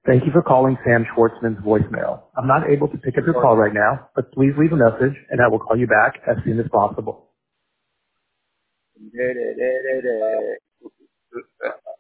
Thank you for calling Sam Schwartzman's voicemail. I'm not able to pick up your call right now, but please leave a message and I will call you back as soon as possible.